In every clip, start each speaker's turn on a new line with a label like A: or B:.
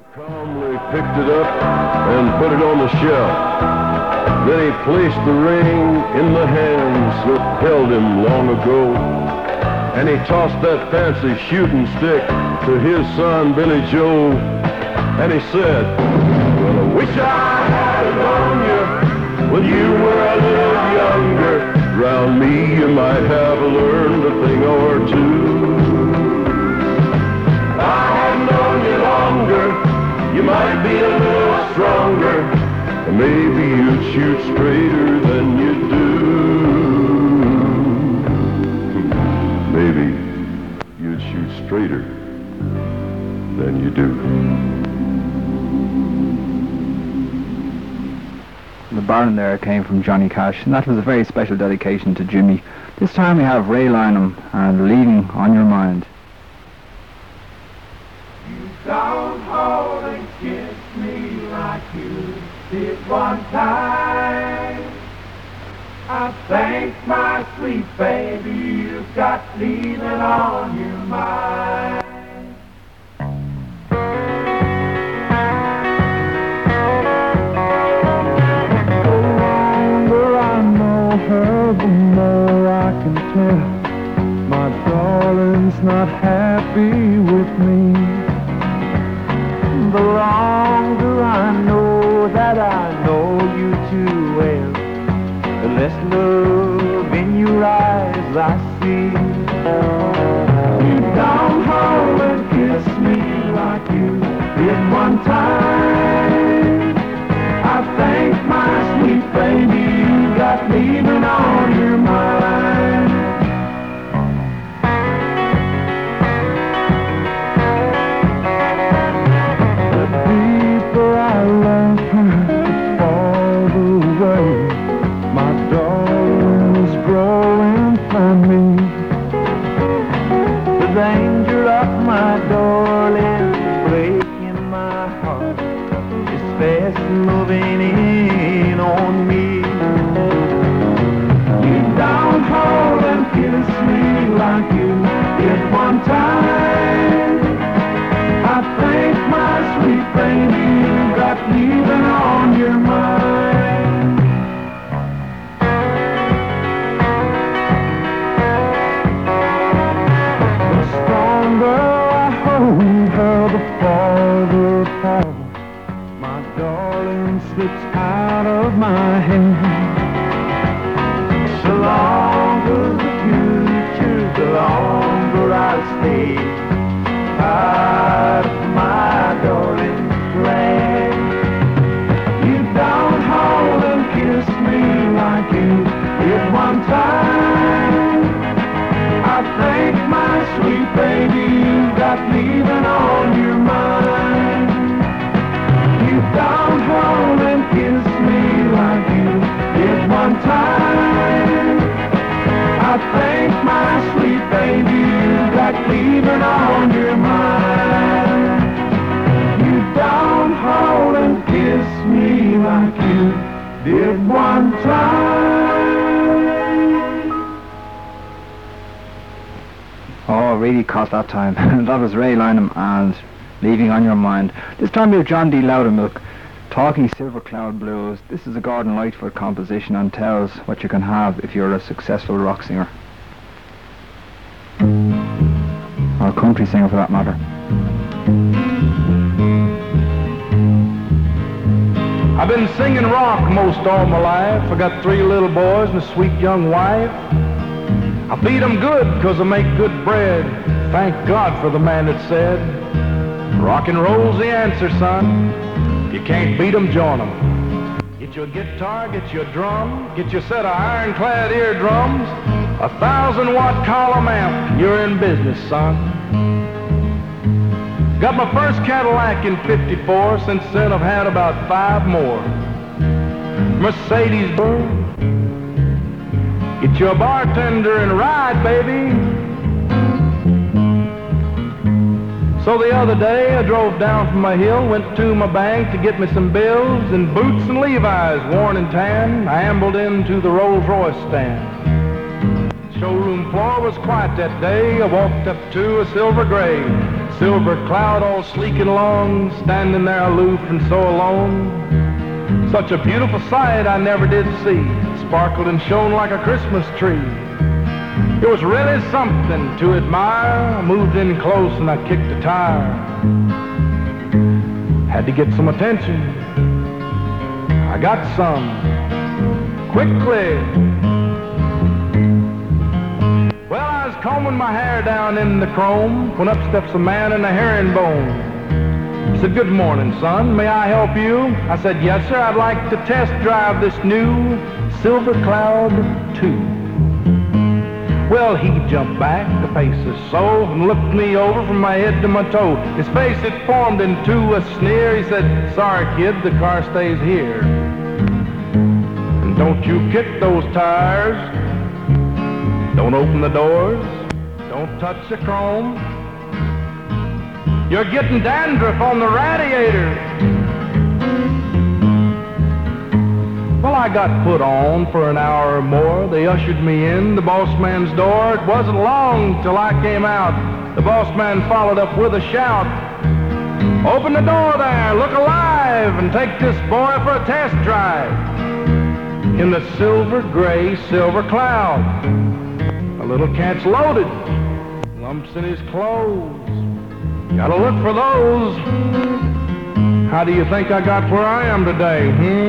A: Calmly picked it up and put it on the shelf. Then he placed the ring in the hands that held him long ago. And he tossed that fancy shooting stick to his son, Billy Joe. And he said, well, I wish I had it on you when you were a little younger. Round me you might have learned a thing or two. If I had known you longer, you might be a little stronger, and maybe you'd shoot straighter than you do. Maybe you'd shoot straighter than you do.
B: The Baron there came from Johnny Cash, and that was a very special dedication to Jimmy. This time we have Ray Lynham and Leaving on Your Mind.
C: You don't hold and kiss me like you did one time. I thank my sweet baby, you've got leaving on your mind. The longer I know her, the more I can tell my darling's not happy with me. The longer I know that I know you too well, the less love in your eyes I see. You don't hold and kiss me like you did one time. I thank my sweet baby, you got leaving on your mind. I love her, the farther away my darling's growing from me. The danger of my darling breaking my heart is fast moving in on me. You don't hold and kiss me like you did one time. I thank my sweet baby, you got leaving on your mind. The stronger I hold her, the farther apart my darling slips out of my hand. The longer the future, the longer I stay out of my darling's land. You don't hold and kiss me like you did one time. I thank my sweet baby, you got leaving on your mind. You don't hold and kiss me like you did one time. I thank my sweet baby, you got leaving on your mind. You don't hold and kiss me like you did one time.
B: Oh, really caught that time. That was Ray Lynham and Leaving on Your Mind. This time we have John D. Loudermilk, Talking Silver Cloud Blues. This is a Gordon Lightfoot composition and tells what you can have if you're a successful rock singer. Or a country singer for that matter.
D: I've been singing rock most all my life. I got 3 little boys and a sweet young wife. I feed them good because I make good bread. Thank God for the man that said, rock and roll's the answer, son. You can't beat 'em, join 'em. Get you a guitar, get you a drum, get you a set of ironclad eardrums, 1,000-watt column amp, you're in business, son. Got my first Cadillac in '54, since then I've had about 5 more. Mercedes, get you a bartender and ride, baby. So the other day I drove down from my hill, went to my bank to get me some bills, and boots and Levi's worn and tan, I ambled into the Rolls Royce stand. Showroom floor was quiet that day, I walked up to a silver gray, silver cloud all sleek and long, standing there aloof and so alone. Such a beautiful sight I never did see, sparkled and shone like a Christmas tree. It was really something to admire. I moved in close and I kicked a tire. Had to get some attention. I got some. Quickly. Well, I was combing my hair down in the chrome when up steps a man in a herringbone. He said, "Good morning, son. May I help you?" I said, "Yes, sir. I'd like to test drive this new Silver Cloud 2. Well, he jumped back a pace or so and looked me over from my head to my toe. His face had formed into a sneer. He said, "Sorry, kid, the car stays here. And don't you kick those tires. Don't open the doors. Don't touch the chrome. You're getting dandruff on the radiator." Well, I got put on for an hour or more. They ushered me in the boss man's door. It wasn't long till I came out. The boss man followed up with a shout. "Open the door there, look alive, and take this boy for a test drive in the silver gray Silver Cloud. A little cat's loaded, lumps in his clothes. Gotta look for those. How do you think I got where I am today,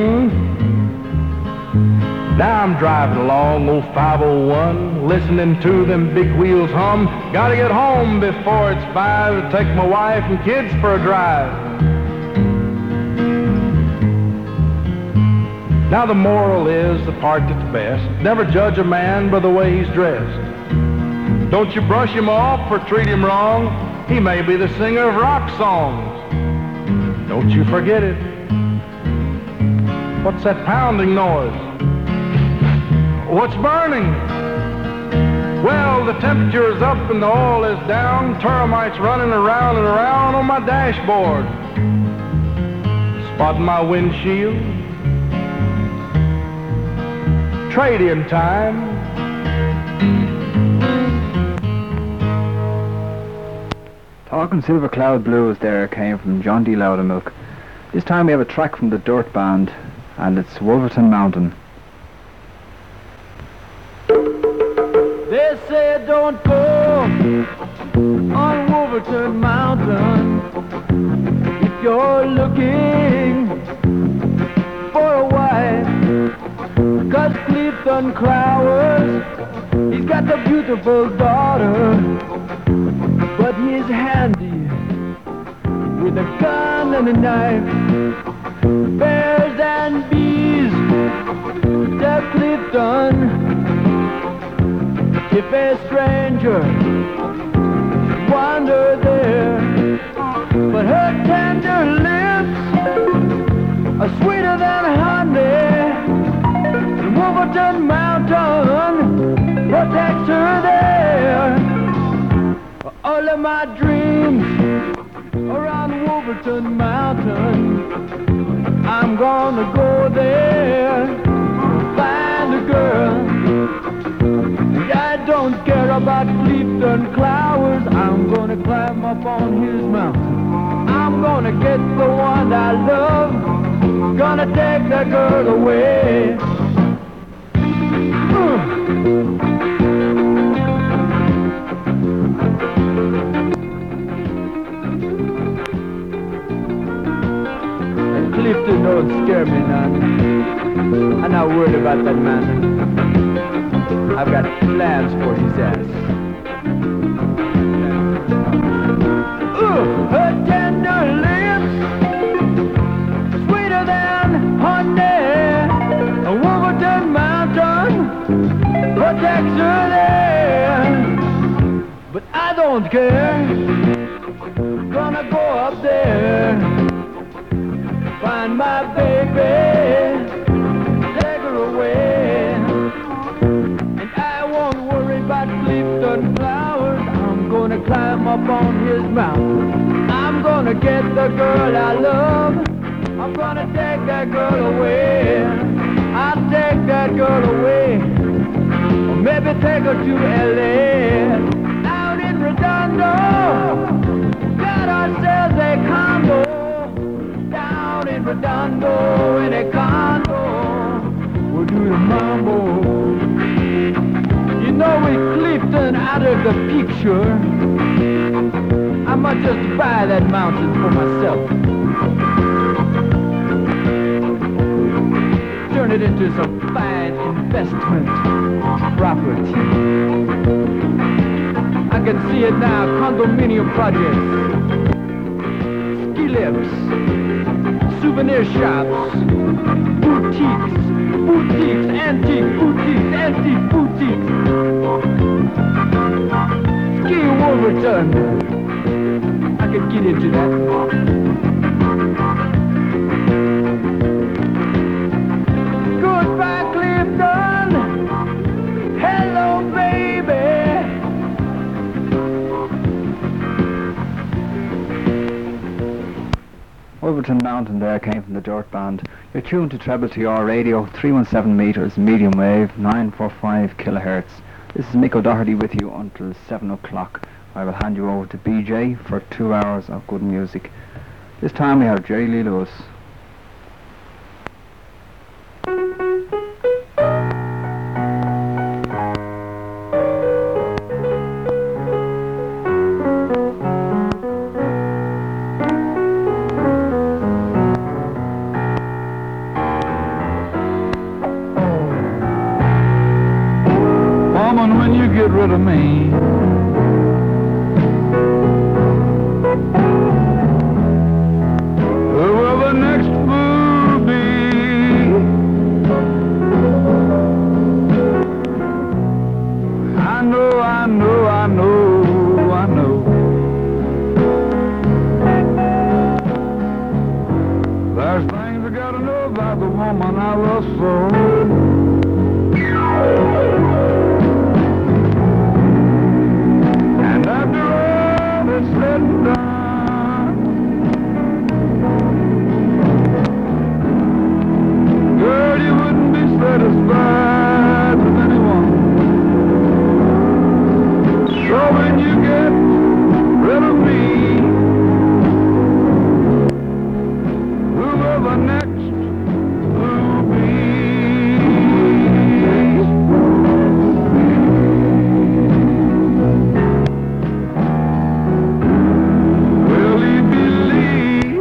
D: Now I'm driving along old 501, listening to them big wheels hum. Gotta get home before it's 5 to take my wife and kids for a drive. Now the moral is the part that's best. Never judge a man by the way he's dressed. Don't you brush him off or treat him wrong. He may be the singer of rock songs. Don't you forget it. What's that pounding noise? What's burning? Well, the temperature's up and the oil is down. Termites running around and around on my dashboard. Spotting my windshield. Trade-in time.
B: Talking Silver Cloud Blues there came from John D. Loudermilk. This time we have a track from the Dirt Band, and it's Wolverton Mountain.
C: They say don't go on Wolverton Mountain if you're looking for a wife. 'Cause Clifton Clowers, he's got a beautiful daughter, but he's handy with a gun and a knife. Bears and bees, the Clifton. If a stranger should wander there, but her tender lips are sweeter than honey, the Wolverton Mountain protects her there. All of my dreams around Wolverton Mountain, I'm gonna go there, find a girl. I don't care about Clifton Clowers. I'm gonna climb up on his mountain. I'm gonna get the one I love. Gonna take that girl away. And Clifton don't scare me none. I'm not worried about that man. I've got plans for his ass. Her tender lips, sweeter than honey. A Wolverton Mountain protects her there. But I don't care. Gonna go up there, find my baby, take her away. Clifton Clowers, I'm gonna climb up on his mountain. I'm gonna get the girl I love. I'm gonna take that girl away. I'll take that girl away, or maybe take her to L.A. Out in Redondo, a condo down in Redondo, in a condo. We'll do the mambo. You know, with Clifton out of the picture, I might just buy that mountain for myself. Turn it into some fine investment property. I can see it now, condominium projects, ski lifts, souvenir shops, boutiques, antique boutiques. Ski Wolverton. I could get into that. Goodbye, Clifton. Hello, baby.
B: Wolverton Mountain there came from the Dirt Band. You're tuned to Treble TR Radio, 317 meters, medium wave, 945 kilohertz. This is Mick O'Doherty with you until 7 o'clock. I will hand you over to BJ for 2 hours of good music. This time we have Jerry Lee Lewis.
C: Woman, when you get rid of me, who will the next fool be? I know. There's things I gotta know about the woman I love so. And after all is said and done, girl, you wouldn't be satisfied with anyone. So when you get rid of me, whoever next will be. Will he believe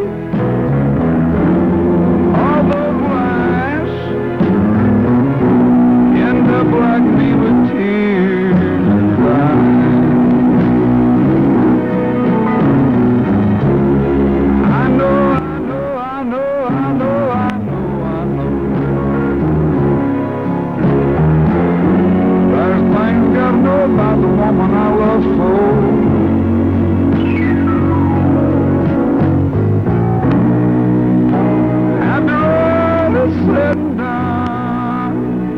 C: all those lies? End up like me with tears and crying. I know. There's things gotta know about the woman I love so. After all is said and done,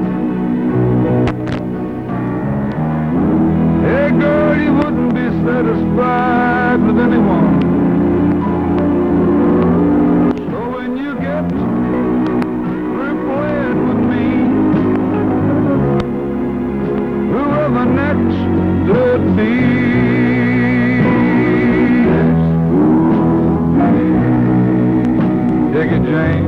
C: hey girl, you wouldn't be satisfied with anyone. So when you get through playing with me, whoever next should be. Dig it, James.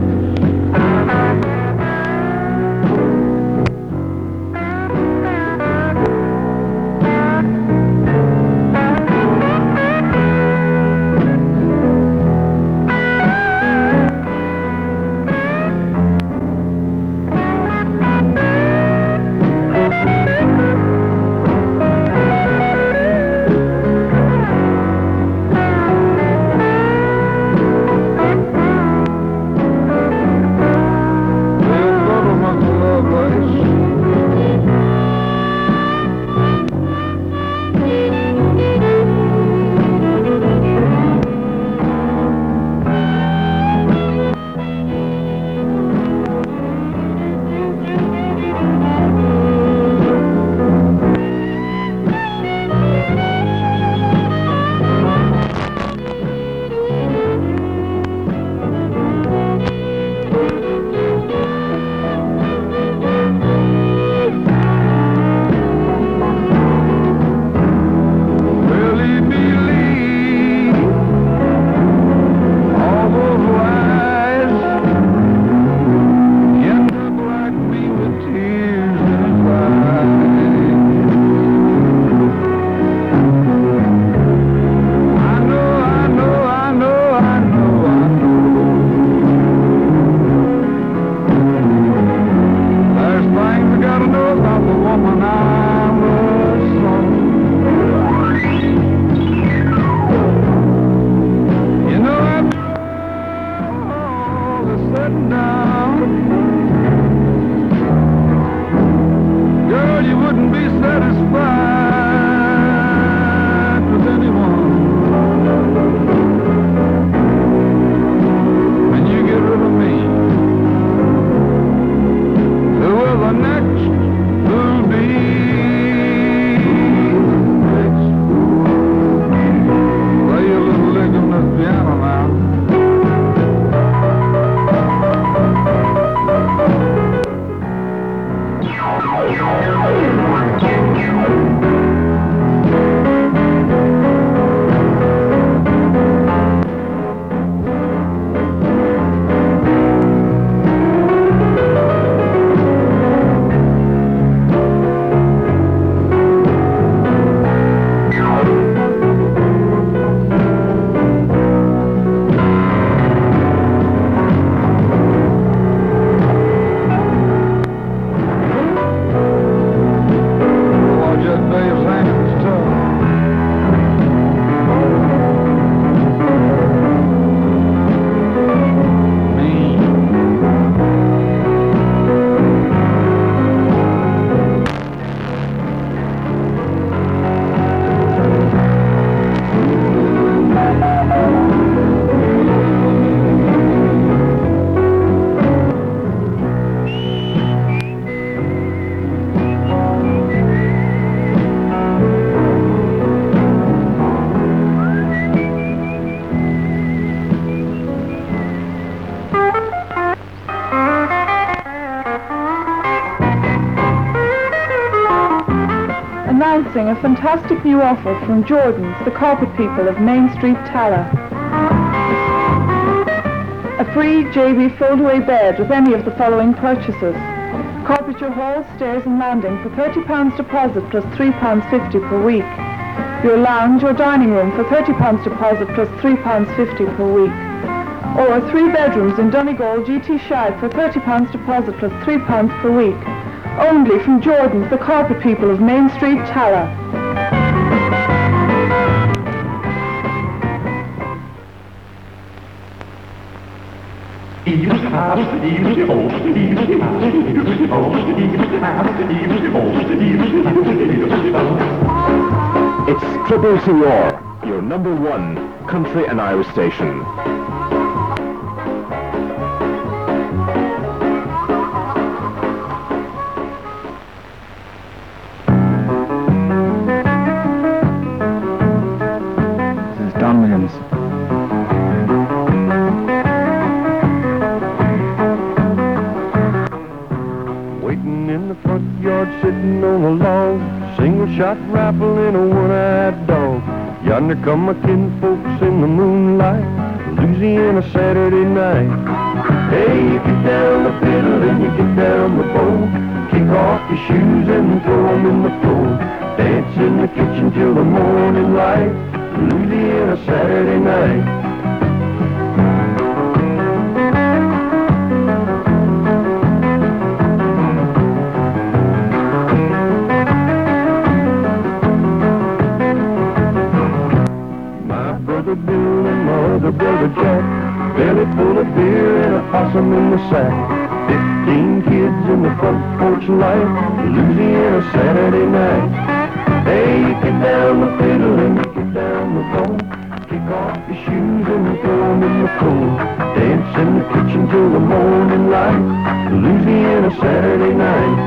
C: letting down. Girl, you wouldn't be satisfied with anyone. When you get rid of me, who will the next will be? Play a little lick on this piano now.
E: Announcing a fantastic new offer from Jordan's, the carpet people of Main Street, Tala. A free JB foldaway bed with any of the following purchases. Carpet your halls, stairs and landing for £30 deposit plus £3.50 per week. Your lounge or dining room for £30 deposit plus £3.50 per week. Or 3 bedrooms in Donegal GT Shag for £30 deposit plus £3 per week. Only from Jordan's, the carpet people of Main Street, Tala.
F: It's Triple CR, your #1 country and Irish station.
B: This is Don Williams.
C: Waiting in the front yard, sitting on a log, single shot rifle and a one-eyed dog. Yonder come my kinfolks in the moonlight, Louisiana Saturday night. Hey, you get down the fiddle and you get down the bow, kick off your shoes and throw them in the floor. Dance in the kitchen till the morning light, Louisiana Saturday night. Bill and my other brother Jack, belly full of beer and a possum in the sack. 15 kids in the front porch light, Louisiana Saturday night. Hey, you get down the fiddle and you get down the bow, kick off your shoes and throw them in the cold. Dance in the kitchen till the morning light, Louisiana Saturday night.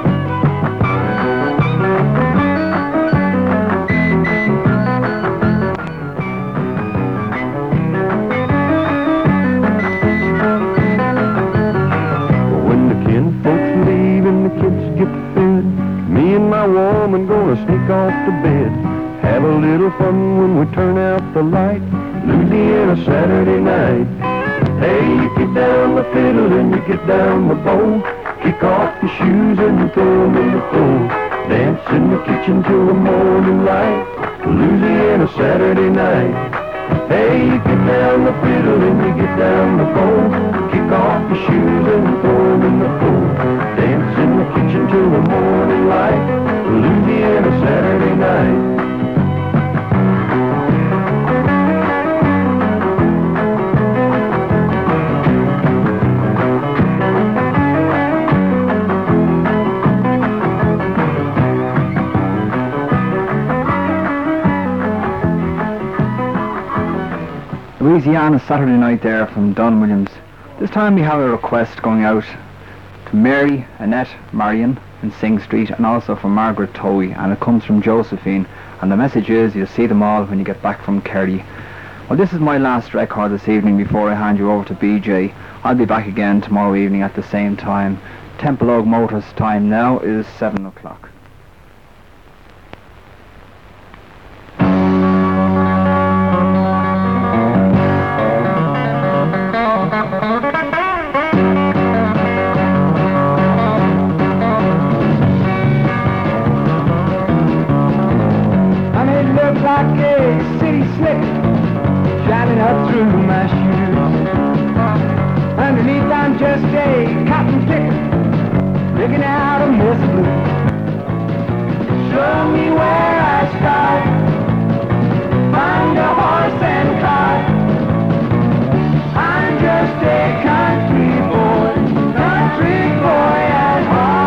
C: Woman gonna sneak off to bed, have a little fun when we turn out the light, Louisiana Saturday night. Hey, you get down the fiddle and you get down the bow, kick off your shoes and throw them in the floor. Dance in the kitchen till the morning light, Louisiana Saturday night. Hey, you get down the fiddle and you get down the bow, kick off your shoes and throw them in the floor. Dance in the kitchen till the morning light, Louisiana Saturday night.
B: Louisiana Saturday Night there from Don Williams. This time we have a request going out to Mary, Annette, Marion in Sing Street, and also from Margaret Towie, and it comes from Josephine, and the message is you'll see them all when you get back from Kerry. Well, this is my last record this evening before I hand you over to BJ. I'll be back again tomorrow evening at the same time. Templeogue Motors time now is 7 o'clock.
C: Like a city slick shining up through my shoes. Underneath I'm just a cotton picker, picking out a mess of blues. Show me where I start, find a horse and cart. I'm just a country boy at heart.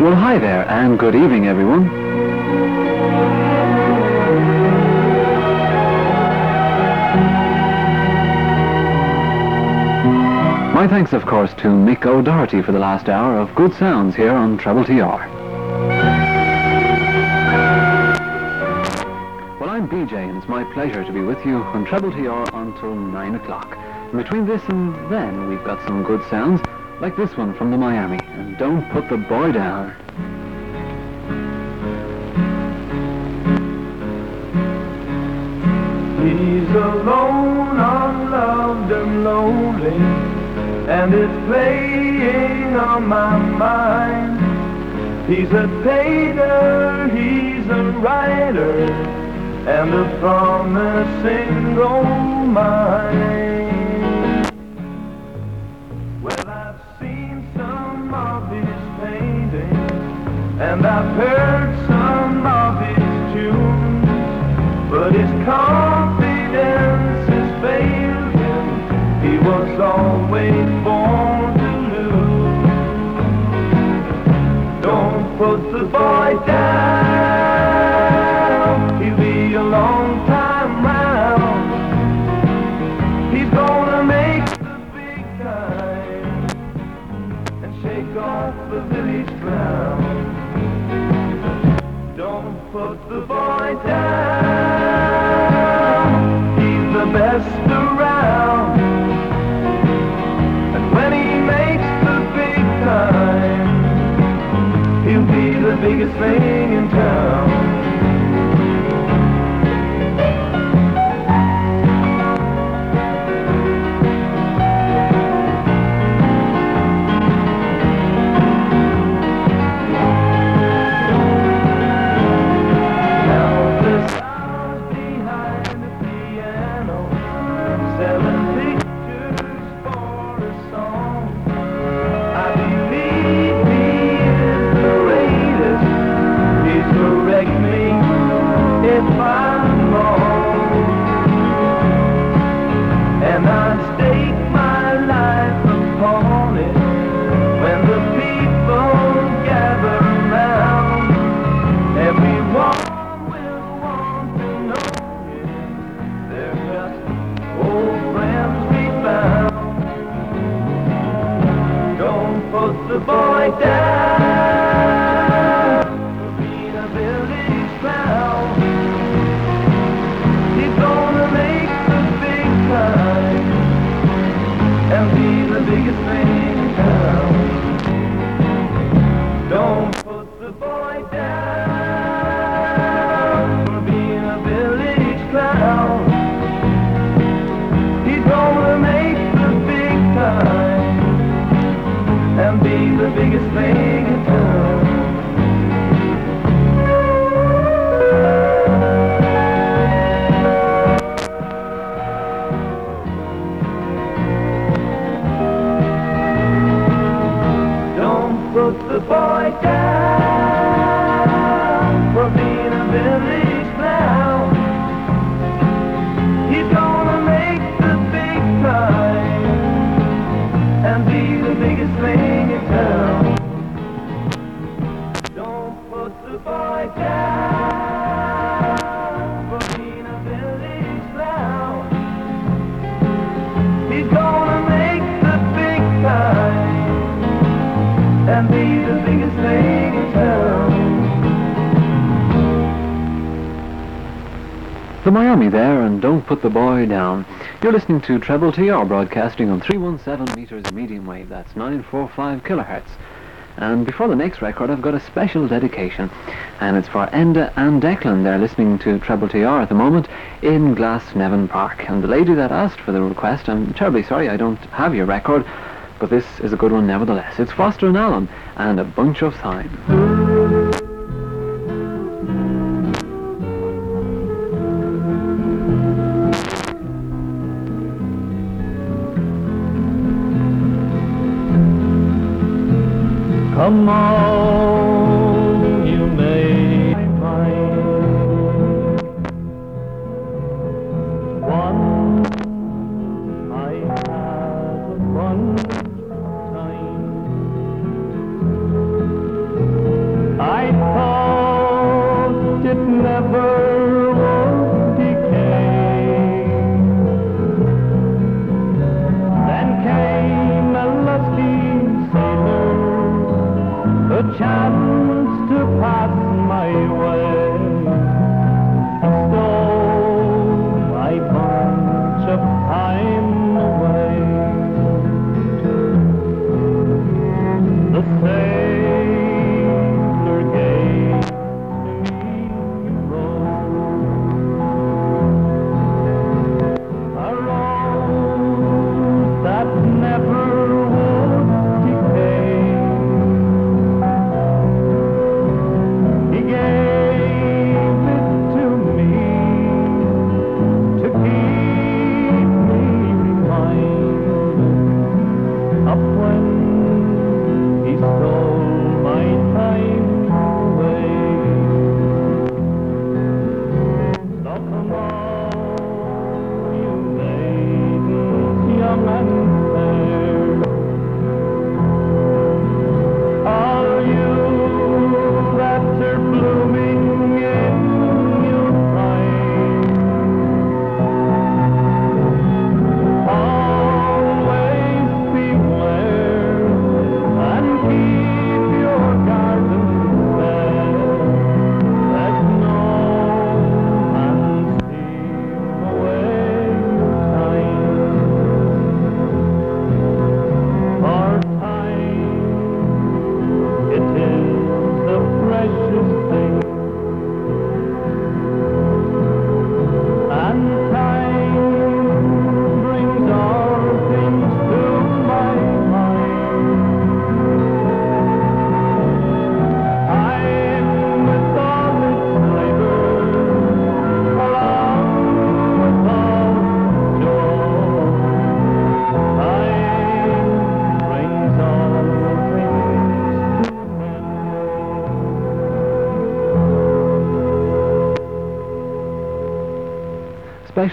B: Well, hi there, and good evening, everyone. My thanks, of course, to Mick O'Doherty for the last hour of good sounds here on Treble TR. Well, I'm BJ, and it's my pleasure to be with you on Treble TR until 9 o'clock. And between this and then, we've got some good sounds, like this one from the Miami, and Don't Put the Boy Down.
C: He's alone, unloved and lonely, and it's playing on my mind. He's a painter, he's a writer, and a promising gold mine. Well, I've seen some of his paintings, and I've heard some of his tunes, but his confidence has failed him. He was always born to lose. Don't put the boy down, he'll be a long time round. He's gonna make the big time and shake off the village crown. Don't put the boy down, he's the best around. And when he makes the big time, he'll be the biggest thing in town. The boy down for being a village clown. He's gonna make the big time and be the biggest thing in town. Don't put the boy down for being a village clown. He's gonna make the big time and be the biggest thing in town. Don't put the boy down for being a village clown. He's gonna make the big time and be the biggest thing in town. Don't put the boy down for being a village clown. He's gonna make the big time and be the biggest thing in town.
B: The Miami there, and Don't Put the Boy Down. You're listening to Treble TR, broadcasting on 317 meters medium wave. That's 945 kilohertz. And before the next record, I've got a special dedication, and it's for Enda and Declan. They're listening to Treble TR at the moment in Glasnevin Park. And the lady that asked for the request, I'm terribly sorry I don't have your record, but this is a good one nevertheless. It's Foster and Allen and A Bunch of Thyme.
C: Come on, you may find one I had a bunch of time.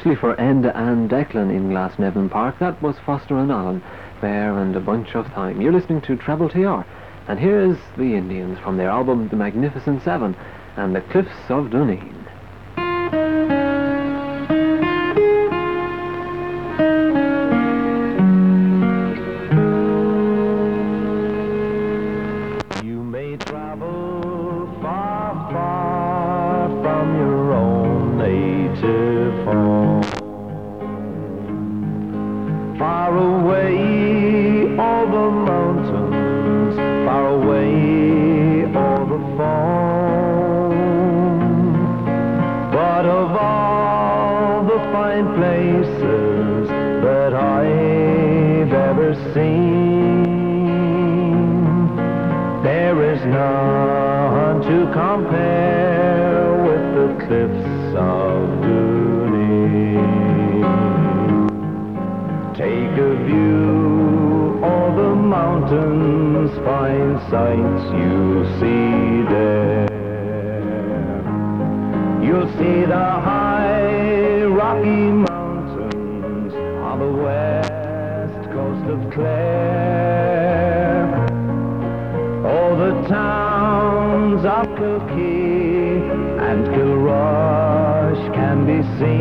G: especially for Enda and Declan in Glasnevin Park. That was Foster and Allen, Bear and a Bunch of Thyme. You're listening to Treble TR, and here's the Indians from their album The Magnificent Seven and the Cliffs of Dooneen.
C: You may travel far, far from your own native home. Far away, all the mountains, far away, all the foam. But of all the fine places that I've ever seen, there is none to compare with the cliffs of Dooneen. Take a view, all the mountains, fine sights you'll see there. You'll see the high Rocky Mountains on the west coast of Clare. All the towns of Kilkee and Kilrush can be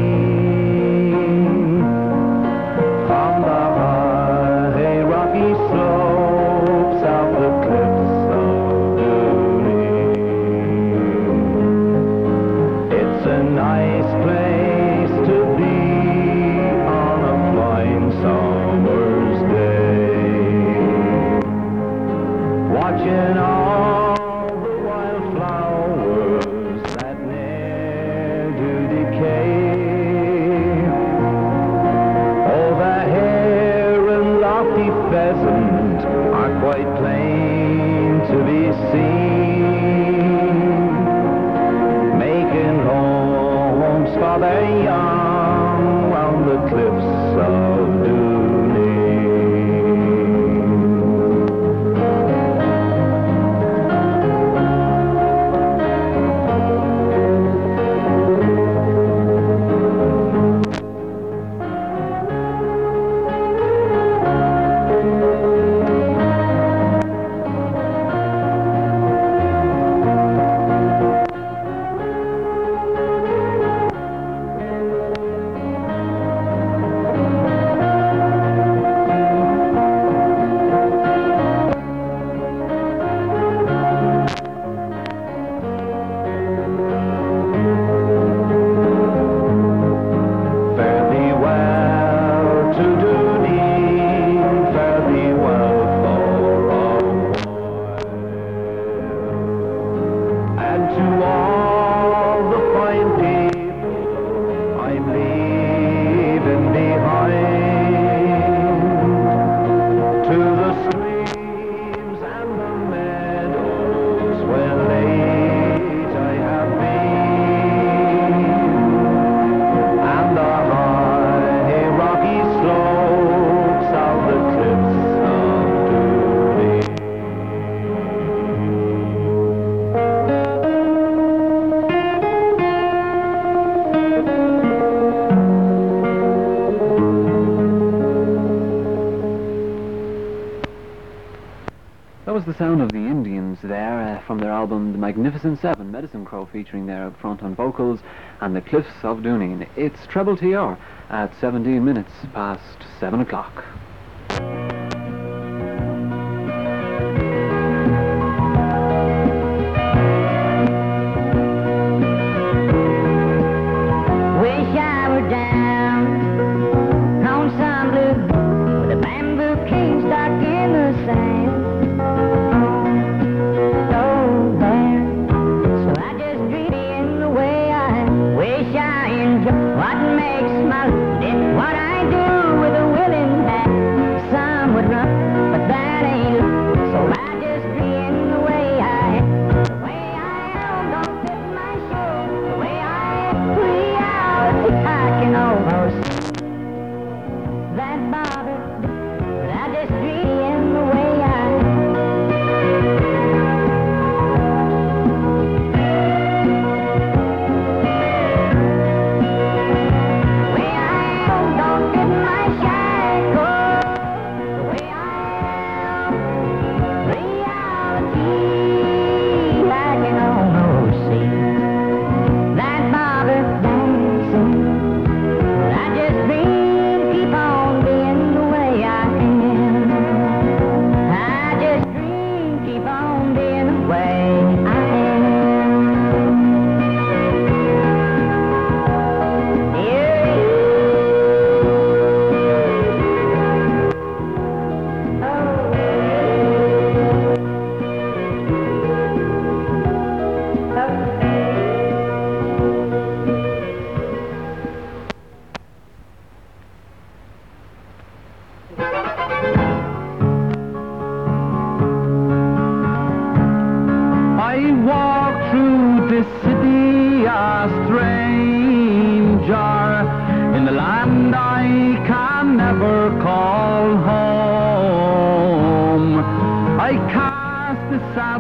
C: seen from the high rocky slopes of the cliffs of Dooneen. It's a nice place to be on a fine summer's day, watching all the wildflowers that ne'er do decay. All the hare and lofty pheasant are quite plain to be seen, making homes for their young round the cliffs of Dooneen. Fare thee well to Dooneen, fare thee well for a while. And to all the fine people I'm leaving behind, to the streams and the meadows where late I have been, and the high rocky slopes of the cliffs of Dooneen.
G: That was the sound of the Indians there from their album The Magnificent Seven, Medicine Crow featuring there up front on vocals, and the Cliffs of Dooneen. It's Treble TR at 17 minutes past 7 o'clock.
H: Wish I were down on some blue with a bamboo king stuck in the sand. Oh, there. So I just dream in the way I wish I enjoy what makes my life, what I do with a willing hand. Some would run, but that ain't love. So I just dream in the way I am, don't fit my show. The way I am, reality I can almost see that bother, but I just dream in the way I am. Way I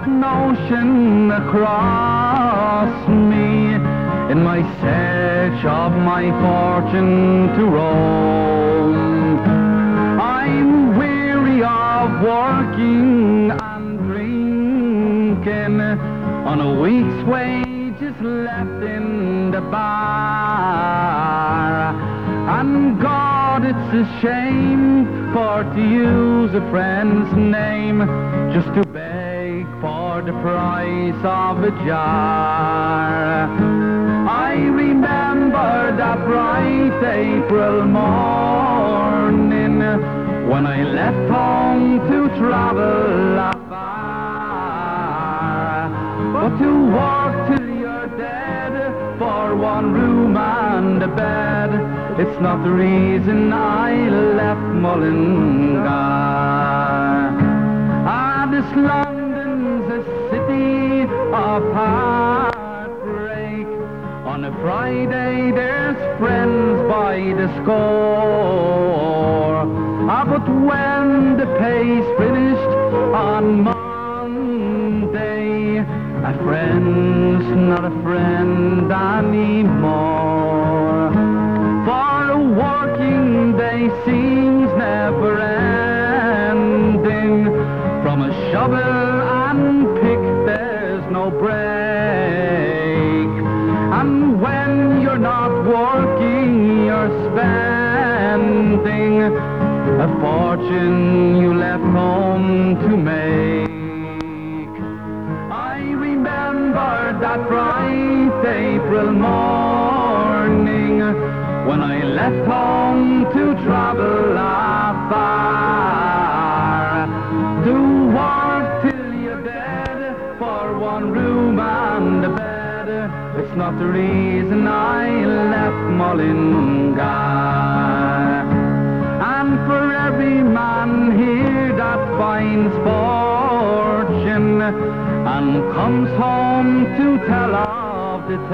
C: notion across me in my search of my fortune to roam. I'm weary of working and drinking on a week's wages left in the bar. And God, it's a shame for to use a friend's name just to beg for the price of a jar. I remember that bright April morning when I left home to travel afar. But to work till you're dead for one room and a bed, it's not the reason I left Mullingar. Ah, this London's a city of heartbreak. On a Friday there's friends by the score. Ah, but when the pay's finished on Monday, a friend's not a friend anymore. For a working day seems never ending. From a shovel and pick there's no break. And when you're not working, you're spending a fortune you left home to make. I remember that bright April morning when I left home to travel afar. To work till you're dead for one room and a bed, it's not the reason I left Mullingar. And for every man here that finds fortune and comes home to tell of the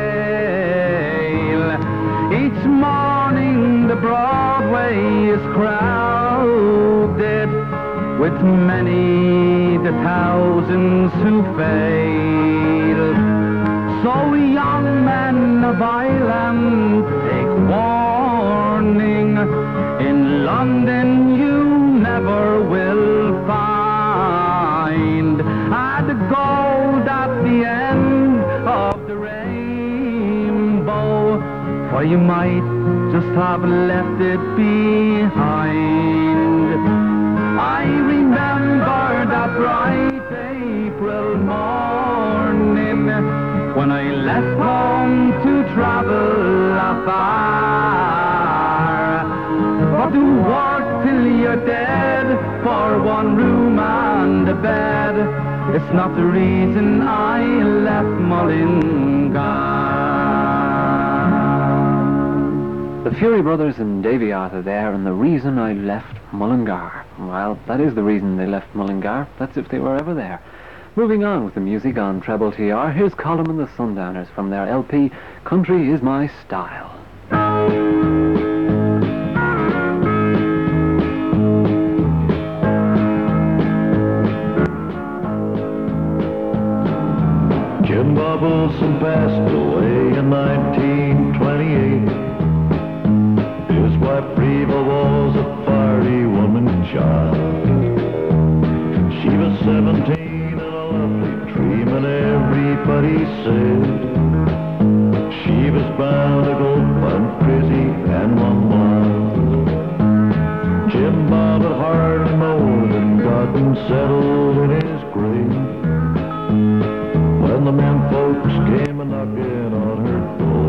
C: tale, each morning the Broadway is crowded with many the thousands who fail. So young men of Ireland, take warning. In London you never will find the gold at the end of the rainbow, for you might just have left it behind. I remember that bright April morning when I left home to travel afar. But to work till you're dead for one room and a bed, it's not the reason I left Mullingar.
G: The Fury Brothers and Davy Arthur there, and the reason I left Mullingar. Well, that is the reason they left Mullingar. That's if they were ever there. Moving on with the music on Treble TR, here's Colum and the Sundowners from their LP, Country Is My Style.
I: Jim Bob Wilson passed away in 1928. His wife Reva was a fiery woman child. She was 17 and a lovely dream, and everybody said she was bound to go plumb crazy and one wild. Jim Bob had hard more than gotten settled in his grave when the men folks came a-knocking on her door.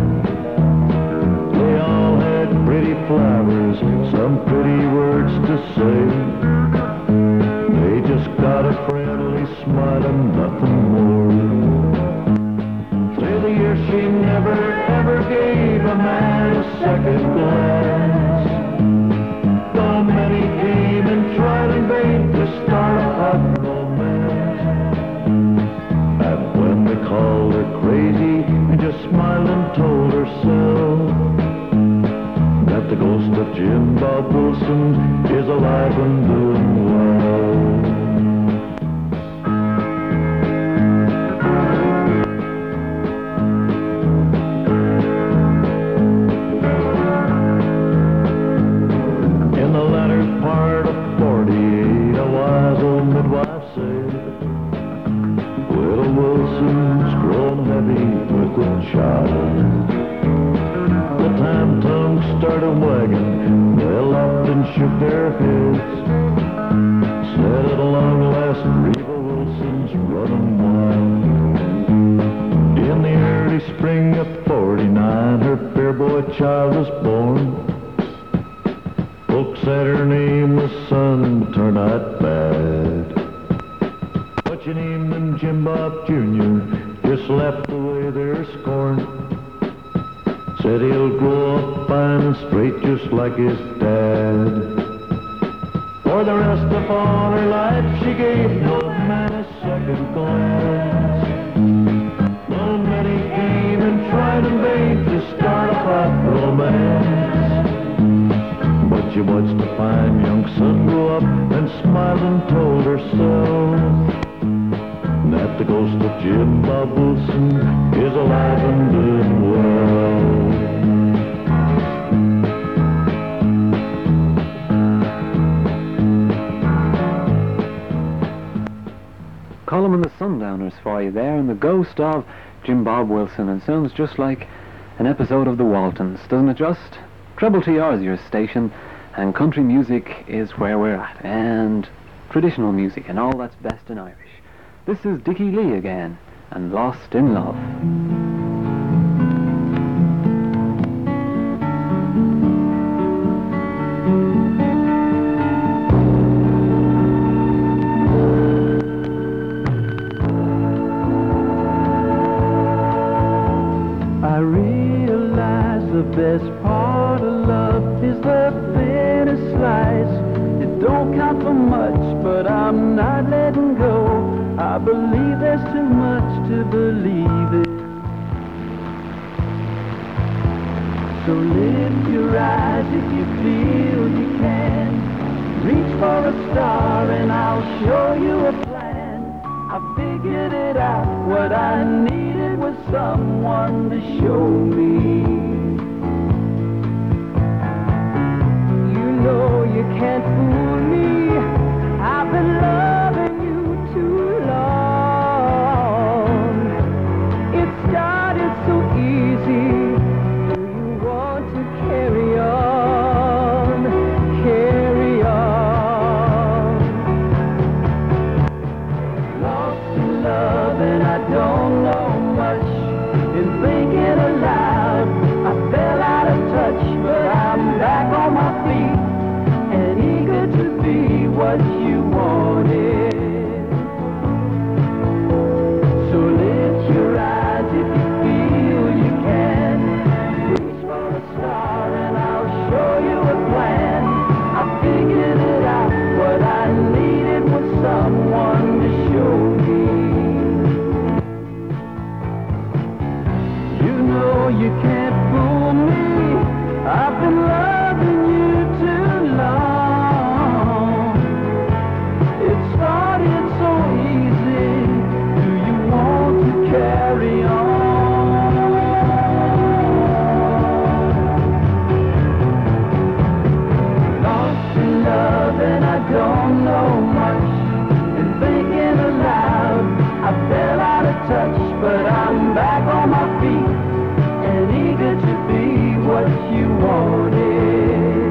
I: They all had pretty flowers, some pretty words to say. They just got a friendly smile and nothing more. Through the years she never ever gave a man a second glance. Though many came and tried in vain to start a hot romance. And when they called her crazy, and just smiled and told herself that the ghost of Jim Bob Wilson is alive and doing well. shook their heads. Said at long last, Reba Wilson's running wild. In the early spring of 49, her fair boy child was born. Folks said her name was Son, turned out bad. But you named him Jim Bob Jr., just left away their scorn. Said he'll grow up fine and straight just like his dad. For the rest of all her life she gave no man a second glance. Though many came and tried in vain to start a hot romance. But she watched the fine young son grow up and smiled and told herself that the ghost of Jim Bob Wilson is alive and doing well.
G: Column and the Sundowners for you there, and the ghost of Jim Bob Wilson, and sounds just like an episode of the Waltons, doesn't it just? Treble TR is your station, and country music is where we're at, and traditional music, and all that's best in Irish. This is Dickie Lee again, and Lost in Love.
C: I realize the best part of love is the thinnest slice. It don't count for much, but I'm not letting go. I believe there's too much to believe in. So lift your eyes if you feel you can. Reach for a star and I'll show you a plan. I figured it out, what I needed was someone to show me. You know you can't fool me, I've been loving you too long. It started so easy, do you want to carry on, carry on? Lost in love and I don't know much. In thinking aloud, I fell out of touch, but I'm back on my feet and eager to be what you wanted. So lift your eyes if you feel you can. Reach for a star and I'll show you a plan. I figured it out, what I needed was someone to show me. You know you can't fool me, I've been loving you too long. It started so easy, do you want to carry on? Lost in love and I don't know much. In thinking aloud, I fell out of touch, but I'm back on my feet and eager to be what you wanted.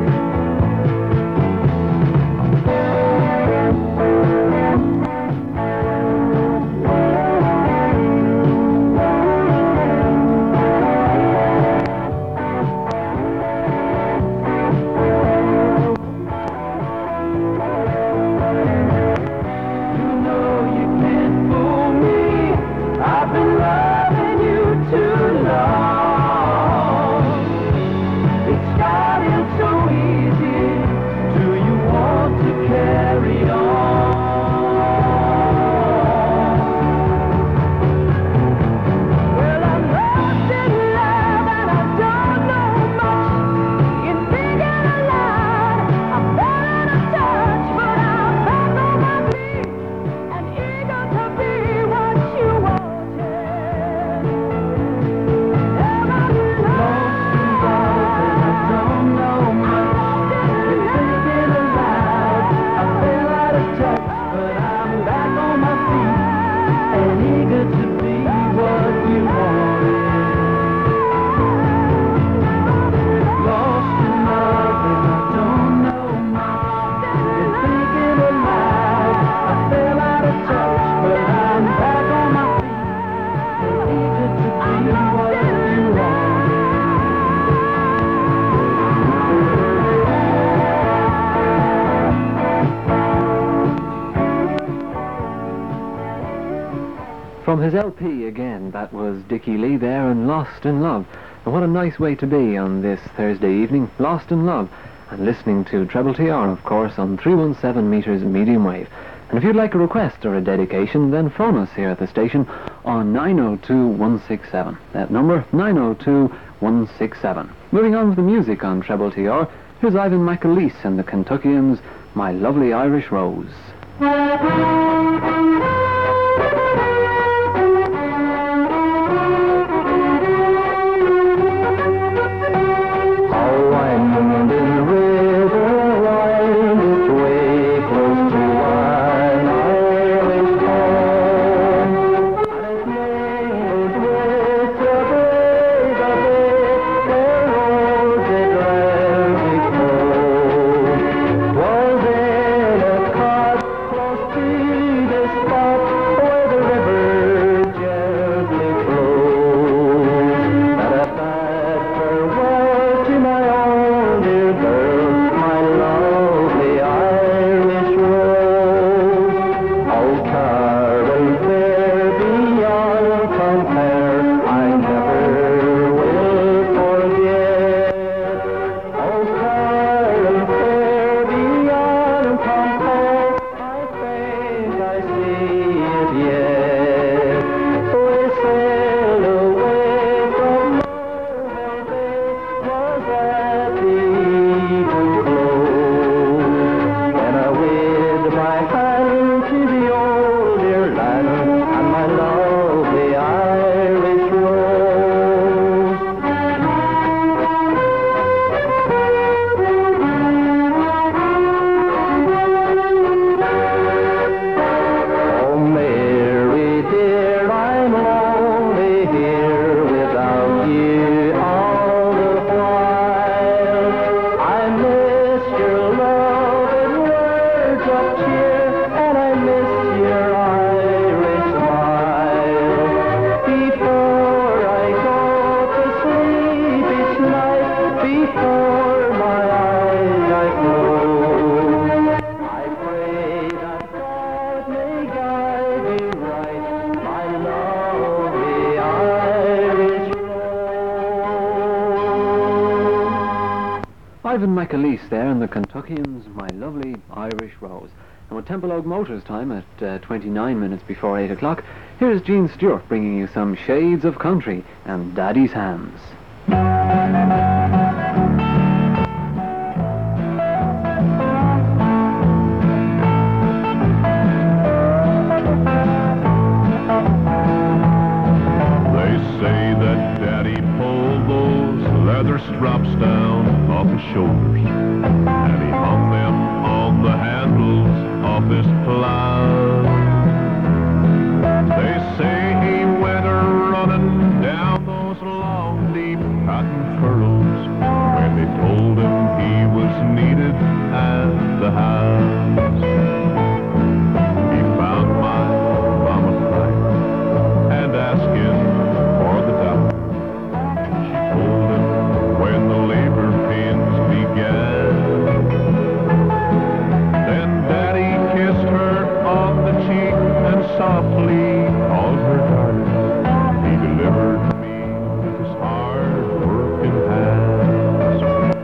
G: From his LP again, that was Dickie Lee there and Lost in Love. And what a nice way to be on this Thursday evening, Lost in Love, and listening to Treble TR, of course, on 317 meters medium wave. And if you'd like a request or a dedication, then phone us here at the station on 902-167. That number, 902-167. Moving on with the music on Treble TR, here's Ivan McAleese and the Kentuckians, My Lovely Irish Rose. Ivan McAleese there and the Kentuckians, My Lovely Irish Rose. And with Temple Oak Motors time at 29 minutes before 8 o'clock, here's Gene Stewart bringing you some shades of country and Daddy's Hands.
I: They say that Daddy pulled those leather straps down off his shoulders, and he hung them on the handles of his plow. They say he went a-running down those long, deep cotton furrows when they told him he was needed at the house. He found my mama crying and asking for the doctor. She told him when the labor pains began. Then Daddy kissed her on the cheek and softly called her darling. He delivered me with his hard-working hands.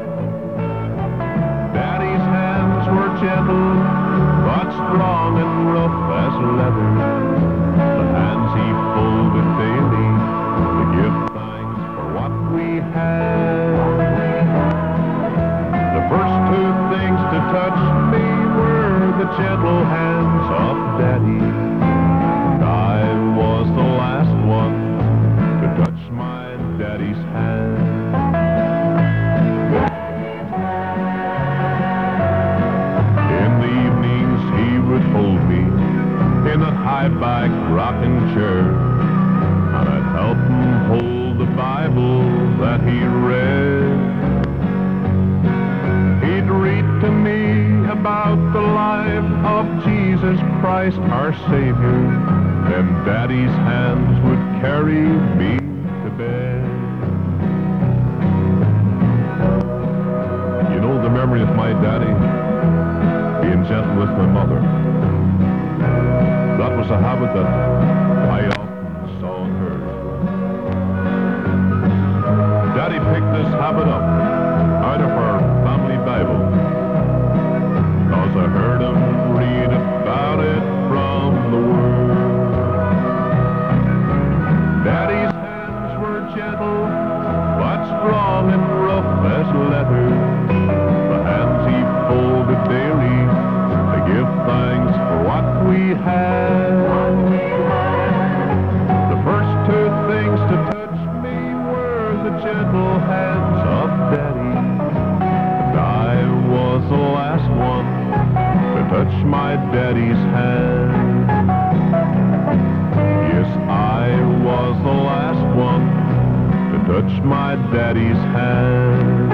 I: Daddy's hands were gentle, but strong and rough as leather. The hands he folded daily to give thanks for what we had. The first two things to touch me were the gentle hands of Daddy. And I was the last one to touch my Daddy's hand. In the evenings he would hold me in a high-back rocking chair, and I'd help him hold the Bible that he read. He'd read to me about the life of Jesus Christ, our Savior. Then Daddy's hands would carry me to bed. You know, the memory of my daddy being gentle with my mother, that was a habit that I often touch my daddy's hand. Yes, I was the last one to touch my daddy's hand.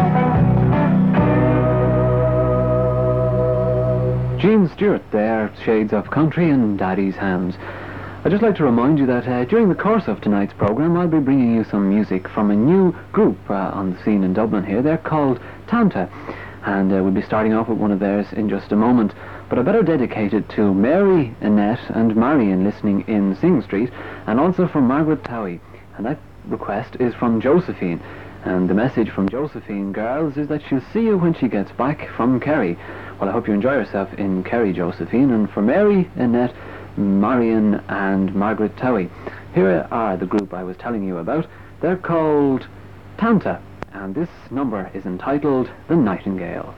G: Gene Stewart there, Shades of Country and Daddy's Hands. I'd just like to remind you that during the course of tonight's programme I'll be bringing you some music from a new group on the scene in Dublin here. They're called Tanta, and we'll be starting off with one of theirs in just a moment. But I better dedicate it to Mary, Annette and Marion listening in Sing Street, and also from Margaret Towie. And that request is from Josephine. And the message from Josephine, girls, is that she'll see you when she gets back from Kerry. Well, I hope you enjoy yourself in Kerry, Josephine. And for Mary, Annette, Marion and Margaret Towie, here are the group I was telling you about. They're called Tanta, and this number is entitled The Nightingale.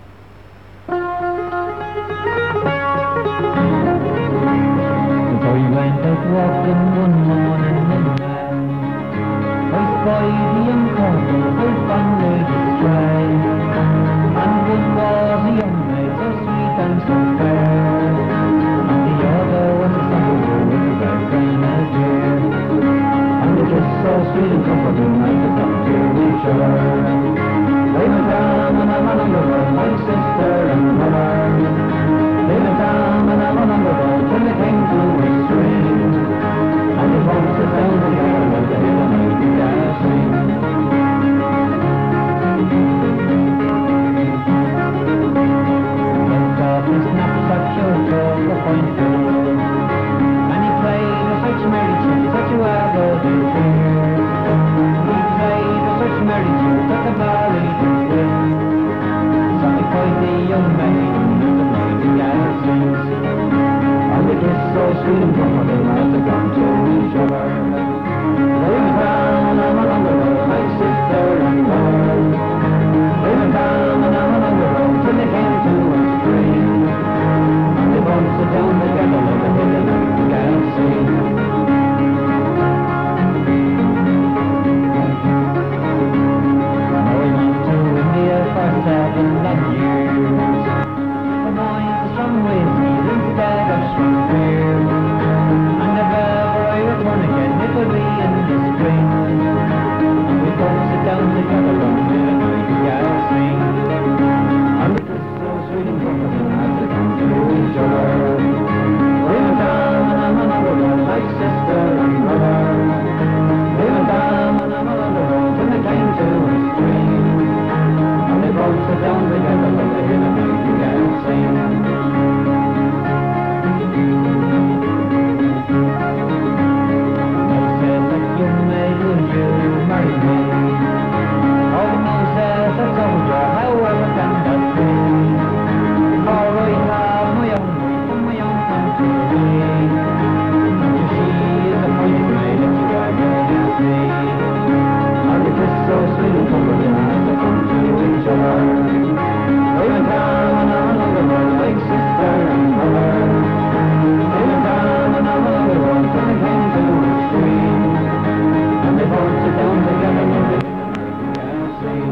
C: So you went out walking one morning in May. I spied the young couple out wandered astray. And one was a young maid so sweet and so fair, and the other was a soldier with a red grenadier. And they just so sweet and comforting as they come to each other. They went down and I ran on the road, my sister and mother. They went down and I ran on the road till they came to a stream. And they both sit down together as they hear the nightingale sing. Then softly snapped such a toad the point below, and he played a such merry tune, such a waggle did hear. He played a such merry tune that the valley did hear. So he cried the young maiden as the nightingale sings, and they kiss so sweet and comforting as they come to each other. They went down and I'm on the road, my sister and mother. They went down and I'm on the road till they came to a stream, and they both sit down together like a bit of nightingale sing. Going on to India for 7 long years, the boys from whiskey instead of strong beer. And if ever I return again, it will be in the spring, and we both sit down together and hear the nightingale sing. And it is so sweet and comforting as they come to each other. They went down and I'm on the road, my sister and brother. They went down and I'm on the road till they came to a stream, and they both sit down together like they hear the nightingale sing. They said that you made, will you marry me? Oh no, says the soldier, however can that be? For I have my own wife and my own country. And she is a fine maid that you are going to see. And it is so sweet and comforting as they come to each other. They went down and I'm on the road like sister and brother. They went down and I'm on the road till they came to a stream, and they both sit down together and they hear the nightingale sing.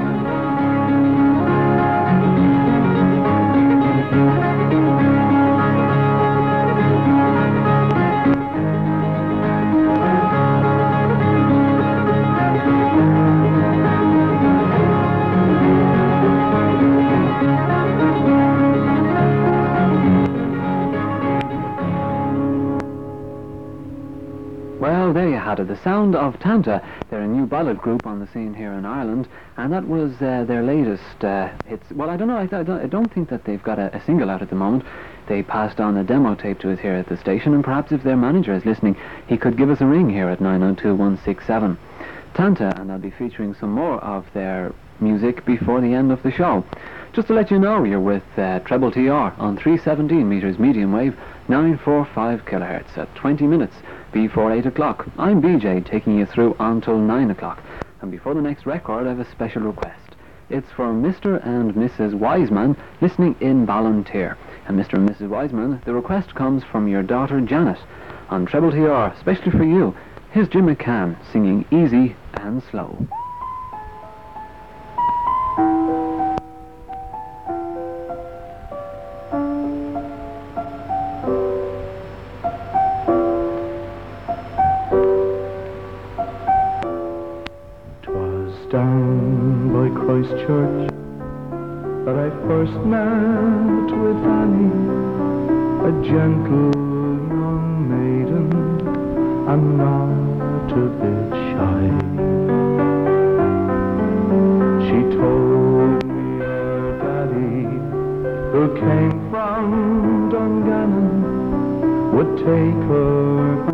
G: Well, there you had it, the sound of Tanta. They're a new ballad group on the scene here in Ireland, and that was their latest hits. Well, I don't know, I don't think that they've got a single out at the moment. They passed on a demo tape to us here at the station, and perhaps if their manager is listening, he could give us a ring here at 902-167. Tanta, and I'll be featuring some more of their music before the end of the show. Just to let you know, you're with Treble TR on 317 meters medium wave, 945 kilohertz at 20 minutes before 8 o'clock. I'm BJ, taking you through until 9 o'clock. And before the next record, I have a special request. It's for Mr. and Mrs. Wiseman, listening in Ballantyre. And Mr. and Mrs. Wiseman, the request comes from your daughter Janet on Treble TR, especially for you. Here's Jim McCann singing Easy and Slow.
C: down by Christchurch that I first met with Annie, a gentle young maiden and not a bit shy. She told me her daddy, who came from Dungannon, would take her